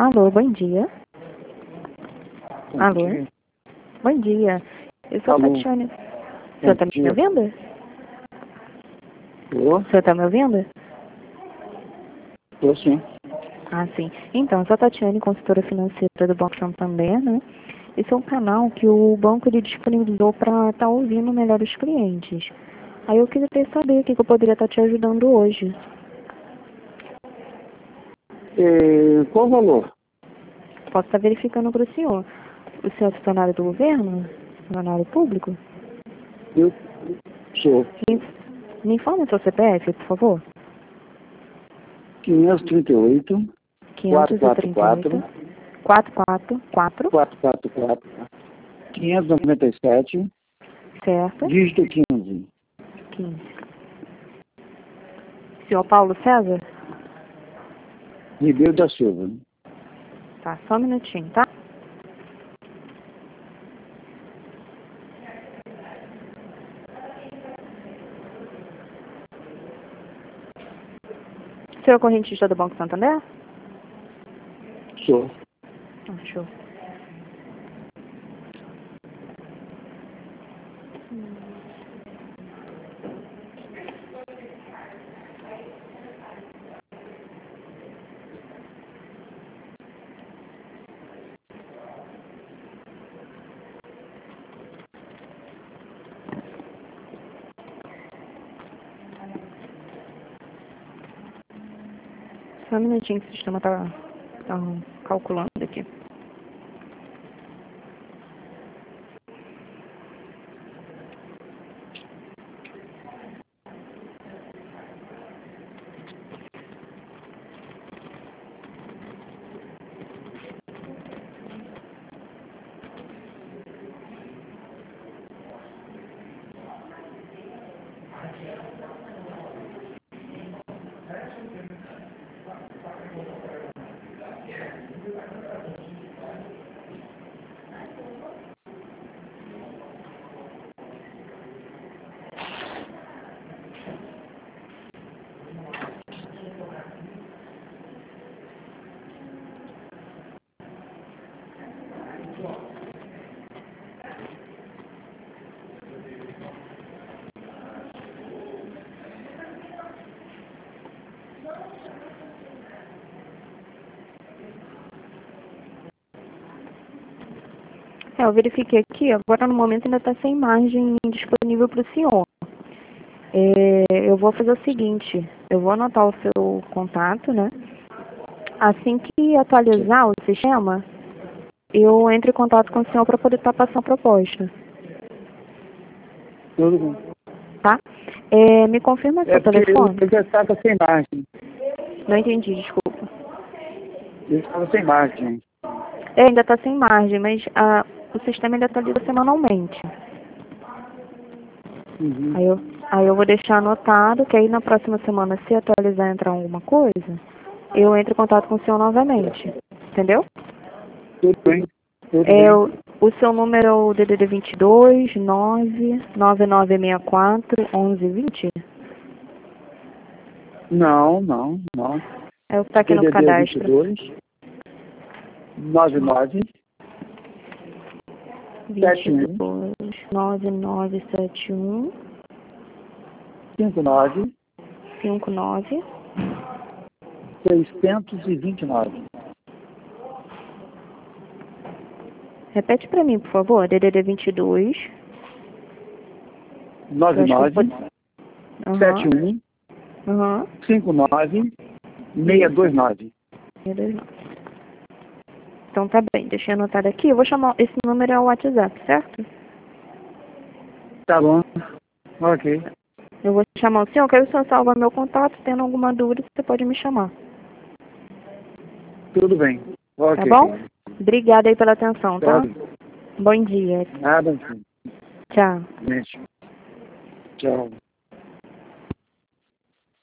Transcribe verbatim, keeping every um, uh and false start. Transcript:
Alô, bom dia. Bom Alô? dia. Bom dia. Eu sou a Alô. Tatiane. O Bom senhor está me dia. ouvindo? Tô? O senhor está me ouvindo? Tô sim. Ah, sim. Então, eu sou a Tatiane, consultora financeira do Banco Santander, né? Esse é um canal que o banco ele disponibilizou para estar ouvindo melhor os clientes. Aí eu queria saber o que que eu poderia estar te ajudando hoje. É, qual o valor? Posso estar verificando para o senhor. O senhor é funcionário do governo? Funcionário público? Eu sou Me, me informa o seu C P F, por favor. quinhentos e trinta e oito, quatrocentos e quarenta e quatro, quatro quatro quatro, quatrocentos e quarenta e quatro, quinhentos e noventa e sete, certo? dígito quinze. quinze. Senhor Paulo César? Ribeiro da Silva. Tá, só um minutinho, tá? Senhor correntista do Banco Santander? Sou. Ah, show. Só um minutinho que o sistema tá, tá calculando aqui. É, eu verifiquei aqui, agora no momento ainda está sem margem disponível para o senhor. É, eu vou fazer o seguinte, eu vou anotar o seu contato, né? Assim que atualizar o sistema, eu entro em contato com o senhor para poder estar passando a proposta, Tudo bem. tá? É, me confirma É seu porque telefone? eu já estava sem margem. Não entendi, desculpa. Eu estava sem margem. É, ainda está sem margem, mas ah, o sistema ainda atualiza semanalmente. Uhum. Aí eu, aí eu vou deixar anotado que aí na próxima semana, se atualizar e entrar alguma coisa, eu entro em contato com o senhor novamente. Entendeu? Tudo bem. Tudo É, bem. o, o seu número é o D D D vinte e dois, nove nove nove seis quatro, onze vinte? Não, não, não. É o que está aqui no D D D vinte e cadastro. dois, noventa e nove, sete um, vinte e dois, nove nove sete um, cinquenta e nove, cinco nove. seiscentos e vinte e nove. Repete para mim, por favor. D D D vinte e dois. Eu acho que eu nove nove, pode... sete Aham, um, aham. cinco nove, seis dois nove. seis dois nove. Então tá bem, deixa eu anotar aqui. Eu vou chamar... Esse número é o WhatsApp, certo? Tá bom. Ok. Eu vou chamar o senhor, que aí o senhor salva meu contato. Tendo alguma dúvida, você pode me chamar. Tudo bem. Tá Ok. bom? Obrigada aí pela atenção, tá? Tá. Bom dia. Nada. Tchau. Gente. Tchau.